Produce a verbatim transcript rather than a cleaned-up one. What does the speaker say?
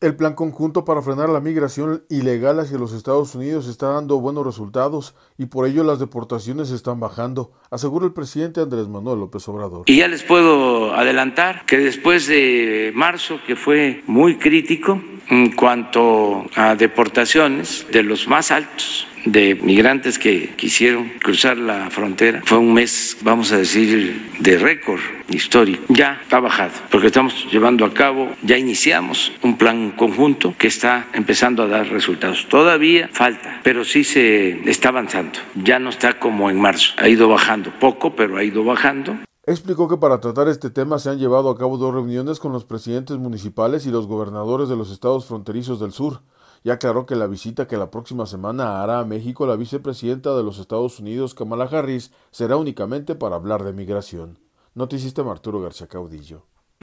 El plan conjunto para frenar la migración ilegal hacia los Estados Unidos está dando buenos resultados y por ello las deportaciones están bajando, asegura el presidente Andrés Manuel López Obrador. Y ya les puedo adelantar que después de marzo, que fue muy crítico en cuanto a deportaciones de los más altos de migrantes que quisieron cruzar la frontera, fue un mes, vamos a decir, de récord histórico. Ya ha bajado, porque estamos llevando a cabo, ya iniciamos un plan conjunto que está empezando a dar resultados. Todavía falta, pero sí se está avanzando. Ya no está como en marzo, ha ido bajando poco, pero ha ido bajando. Explicó que para tratar este tema se han llevado a cabo dos reuniones con los presidentes municipales y los gobernadores de los estados fronterizos del sur. Y aclaró que la visita que la próxima semana hará a México la vicepresidenta de los Estados Unidos, Kamala Harris, será únicamente para hablar de migración. Noticista Arturo García Caudillo.